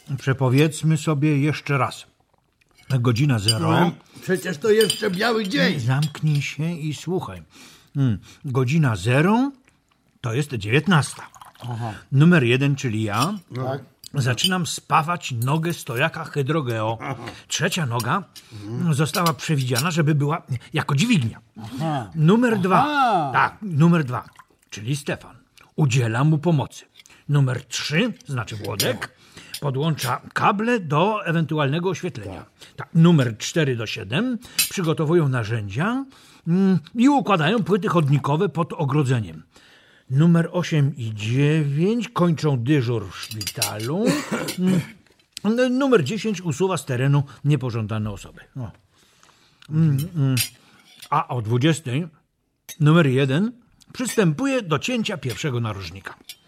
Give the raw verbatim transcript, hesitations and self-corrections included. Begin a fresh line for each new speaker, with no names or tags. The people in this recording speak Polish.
Przepowiedzmy sobie jeszcze raz. Godzina zero.
No, przecież to jeszcze biały dzień.
Zamknij się i słuchaj. Hmm. Godzina zero to jest dziewiętnasta.
Aha.
Numer jeden, czyli ja,
Tak.
zaczynam spawać nogę stojaka Hydrogeo. Trzecia noga została przewidziana, żeby była jako dźwignia.
Aha.
Numer dwa.
Aha.
Tak, numer dwa, czyli Stefan. Udziela mu pomocy. Numer trzy, znaczy Włodek, podłącza kable do ewentualnego oświetlenia. Tak, numer cztery do siedem przygotowują narzędzia mm, i układają płyty chodnikowe pod ogrodzeniem. Numer osiem i dziewięć kończą dyżur w szpitalu. Mm, Numer dziesięć usuwa z terenu niepożądane osoby. O. Mm, mm. A o dwudziestej numer jeden przystępuje do cięcia pierwszego narożnika.